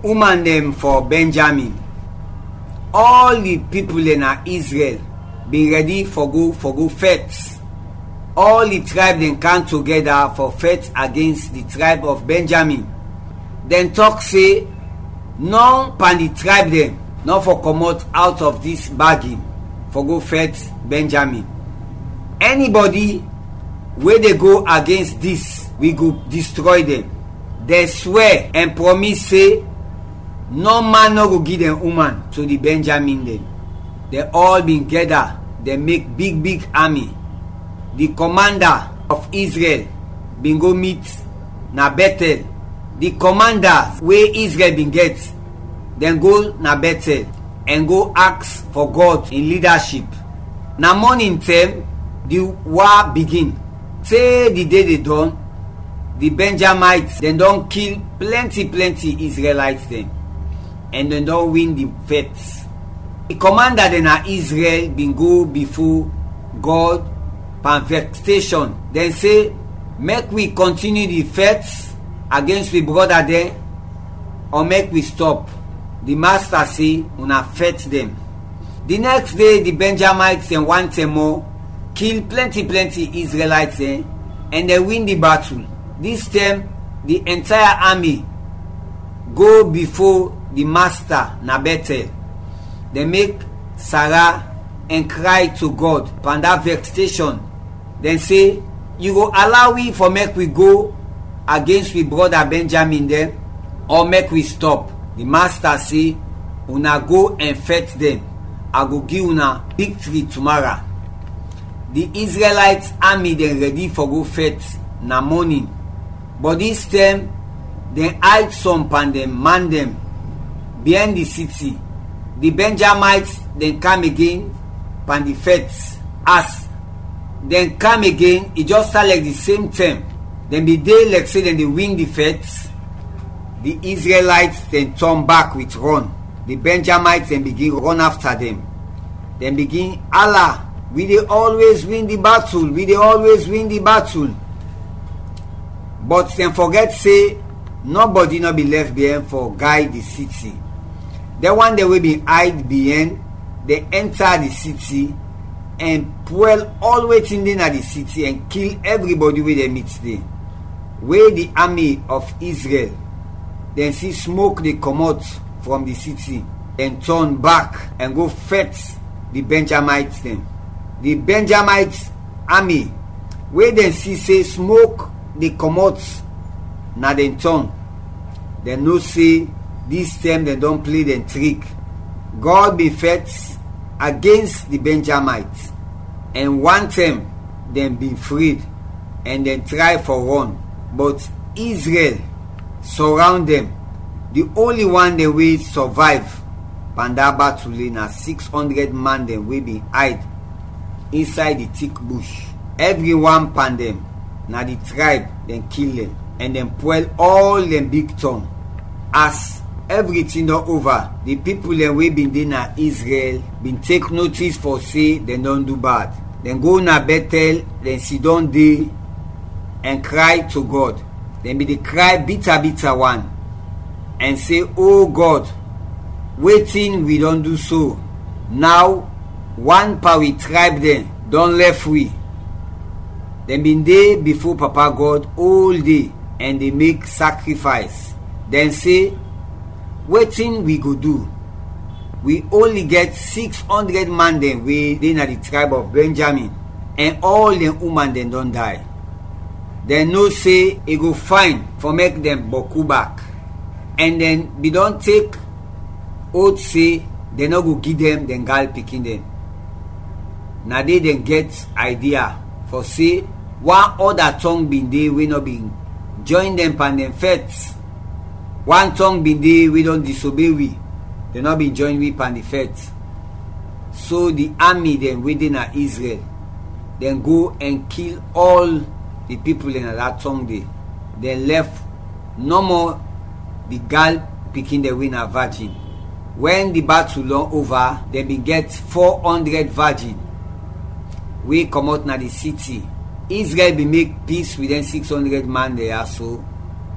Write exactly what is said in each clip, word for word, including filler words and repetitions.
woman dem for Benjamin, all the people in Israel be ready for go for go fight. All the tribe dem come together for fight against the tribe of Benjamin. Then talk say none pan the tribe dem not for comot out of this bargain for go fight Benjamin. Anybody where they go against this, we go destroy them. They swear and promise say no man no go give them woman to the Benjamin dem. They all been gathered. They make big big army. The commander of Israel been go meet na Bethel. The commander where Israel been get, then go na Bethel and go ask for God in leadership. Na morning time the war begin. Say the day they done, the Benjamites then don't kill plenty plenty Israelites then, and then don't win the fight. The commander then na Israel been go before God pan station. Then say make we continue the fight against the brother there, or make we stop. The master say una fight them. The next day the Benjamites and one time more kill plenty plenty Israelites eh, and they win the battle. This time the entire army go before the master na Bethel. They make Sarah and cry to God upon that vexation. Then say, you go allow we for make we go against we brother Benjamin there, or make we stop. The master say, una go and fight them. I go give una victory tomorrow. The Israelites army then ready for go fight na morning, but this time they hide some and them man them behind the city. The Benjamites then come again pan the fight. As then come again, it just start like the same time. Then the day like say then they win the fight. The Israelites then turn back with run. The Benjamites then begin run after them. Then begin Allah. We they always win the battle. We they always win the battle. But then forget say nobody not be left behind for guide the city. The one they will be hide behind. They enter the city and pull all waiting in at the city and kill everybody where they meet there. Where the army of Israel then see smoke they come out from the city and turn back and go fight the Benjamites then. The Benjamites army where they see say smoke they come out now then turn. They no say this time they don't play the trick. God be fight against the Benjamites, and one time them be freed and then try for run, but Israel surround them. The only one they will survive panda battle na six hundred man them will be hide inside the thick bush. Everyone pan them na the tribe then kill them and then pull all them big tongue. As everything not over, the people that we been there na Israel been take notice for say they don't do bad. Then go na Bethel, then sit down there and cry to God. Then be the cry bitter bitter one and say, oh God, waiting we don't do so. Now one power tribe then don't left we. Then been there before Papa God all day and they make sacrifice. Then say, waiting we go do. We only get six hundred man then we then at the tribe of Benjamin, and all the women then don't die. Then no say it go fine for make them boku back, and then we don't take oath say they no go give them then gal picking them. Now they then get idea for say one other tongue been there we no been join them pan them fets. One tongue been there we don't disobey we. They not be joined with pan the feds. So the army then within Israel then go and kill all the people in that tongue there. Then left no more the girl picking the winner virgin. When the battle long over, they be get four hundred virgin. We come out na the city. Israel be make peace with them six hundred man there. So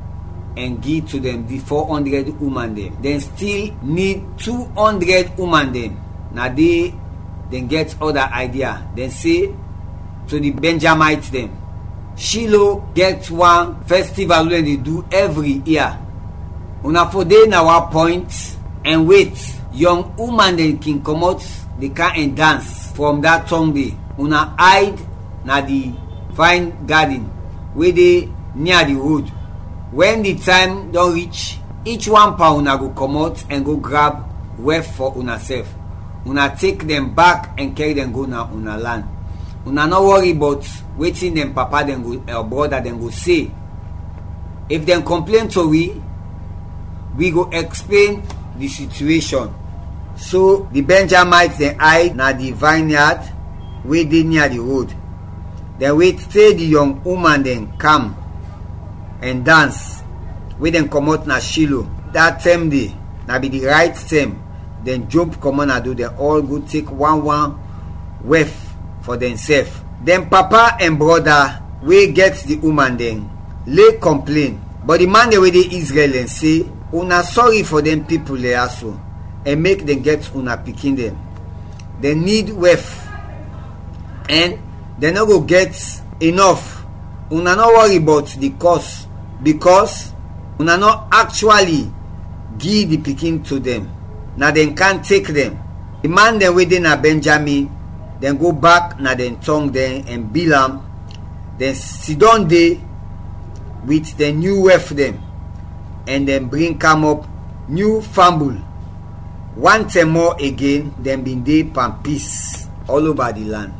and give to them the four hundred woman them. Then still need two hundred woman them. Now they then get other idea. Then say to the Benjamites them, Shiloh get one festival when they do every year. Una for day now our point and wait. Young woman then can come out, they can dance from that tongue day. Una hide na the vine garden where they near the road. When the time don't reach, each one pa una go come out and go grab wealth for una self. Una take them back and carry them go na una land. Una not worry about waiting them papa them go or brother them go say. If them complain to we, we go explain the situation. So the Benjamites they hide na the vineyard where they near the road. Then wait till the young woman then come and dance. We then come out na Shiloh. That same day, na be the right time. Then jump come on and do they all go take one one wealth for themselves. Then papa and brother we get the woman then lay complain. But the man they with the Israel and say, una sorry for them people there also, and make them get una picking them. They need wealth and they not go get enough. Una not worry about the cost because una not actually give the picking to them. Now they can't take them. The man then within a Benjamin, then go back now then tongue them and Bilam, then sit down there with the new wealth them, and then bring come up new fumble. One time more again, then been day pan peace all over the land.